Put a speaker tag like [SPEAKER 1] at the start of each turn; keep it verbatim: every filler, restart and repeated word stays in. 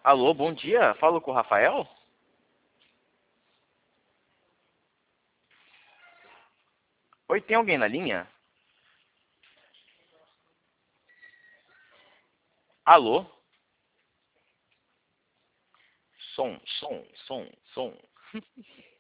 [SPEAKER 1] Alô, bom dia. Falo com o Rafael? Oi, tem alguém na linha? Alô? Som, som, som, som.